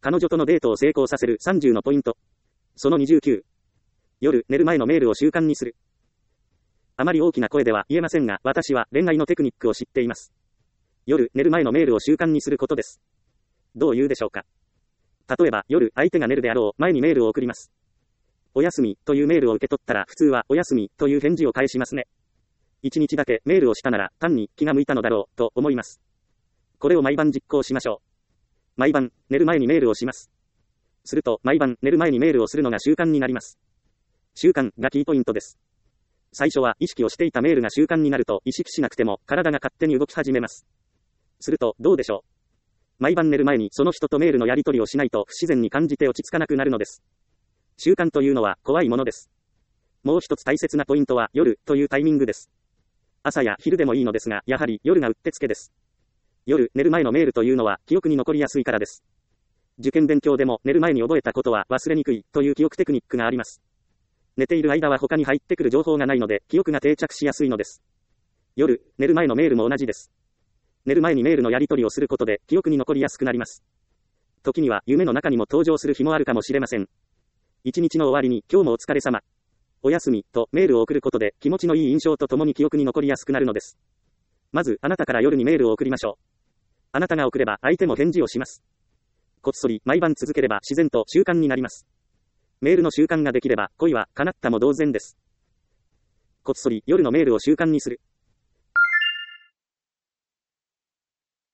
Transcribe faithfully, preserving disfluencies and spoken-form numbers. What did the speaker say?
彼女とのデートを成功させるさんじゅうのポイント。そのにじゅうきゅう。夜、寝る前のメールを習慣にする。あまり大きな声では言えませんが、私は恋愛のテクニックを知っています。夜、寝る前のメールを習慣にすることです。どう言うでしょうか。例えば、夜、相手が寝るであろう前にメールを送ります。おやすみというメールを受け取ったら、普通はおやすみという返事を返しますね。一日だけメールをしたなら、単に気が向いたのだろうと思います。これを毎晩実行しましょう。毎晩、寝る前にメールをします。すると、毎晩寝る前にメールをするのが習慣になります。習慣がキーポイントです。最初は意識をしていたメールが習慣になると意識しなくても体が勝手に動き始めます。すると、どうでしょう。毎晩寝る前にその人とメールのやり取りをしないと不自然に感じて落ち着かなくなるのです。習慣というのは怖いものです。もう一つ大切なポイントは夜というタイミングです。朝や昼でもいいのですが、やはり夜がうってつけです。夜、寝る前のメールというのは記憶に残りやすいからです。受験勉強でも寝る前に覚えたことは忘れにくいという記憶テクニックがあります。寝ている間は他に入ってくる情報がないので記憶が定着しやすいのです。夜、寝る前のメールも同じです。寝る前にメールのやり取りをすることで記憶に残りやすくなります。時には夢の中にも登場する日もあるかもしれません。一日の終わりに今日もお疲れ様。おやすみとメールを送ることで気持ちのいい印象とともに記憶に残りやすくなるのです。まずあなたから夜にメールを送りましょう。あなたが送れば相手も返事をします。こっそり毎晩続ければ自然と習慣になります。メールの習慣ができれば恋は叶ったも同然です。こっそり夜のメールを習慣にする。